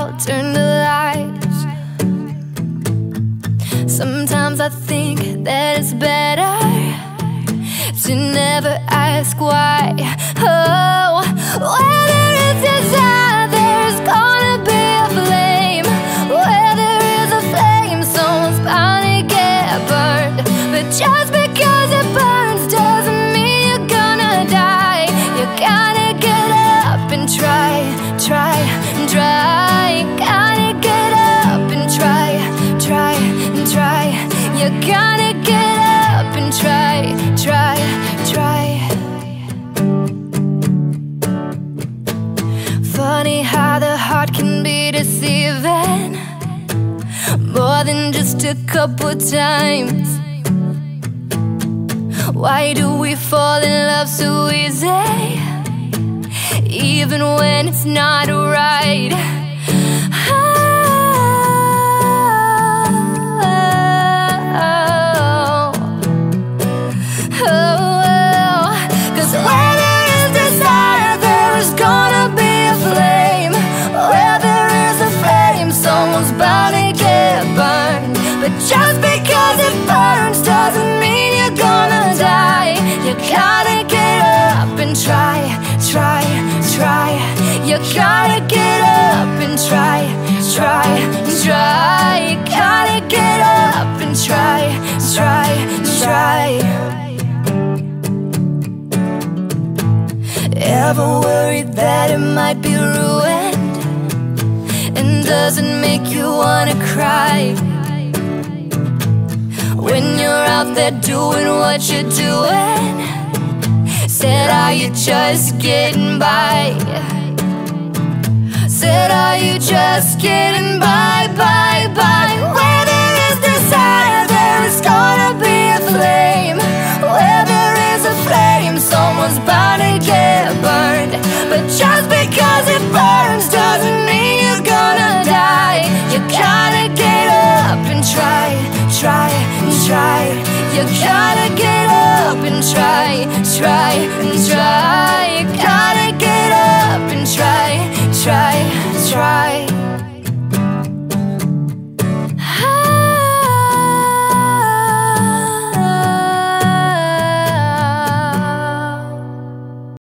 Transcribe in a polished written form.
out, turn the lights. Sometimes I think that it's better to never ask why. Oh, where there is desire, there's gonna be a flame. Where there is a flame, someone's bound to get burned. But just because it burns doesn't mean you're gonna die. You gotta get up and try, try, try. You gotta get up and try, try, try. You gotta get up and try, try, try. Funny how the heart can be deceiving, more than just a couple times. Why do we fall in love so easy, even when it's not right? Cause where there is desire, there is gonna be a flame. Where there is a flame, someone's bound to get burned. But just because it burns doesn't mean you're gonna die. You gotta get up and try, try, try. You gotta get up and try, try, try. You gotta get up and try, try, try. Ever worried that it might be ruined, and doesn't make you wanna cry? When you're out there doing what you're doing, said, are you just getting by? Said, are you just getting